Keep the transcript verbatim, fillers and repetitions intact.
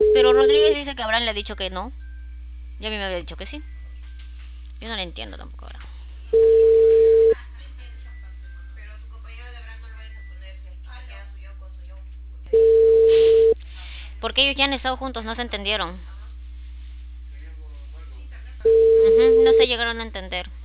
Pero Rodríguez dice que Abraham le ha dicho que no. Y a mí me había dicho que sí. Yo no lo entiendo tampoco ahora. Porque ellos ya han estado juntos, no se entendieron. Ujú, no se llegaron a entender.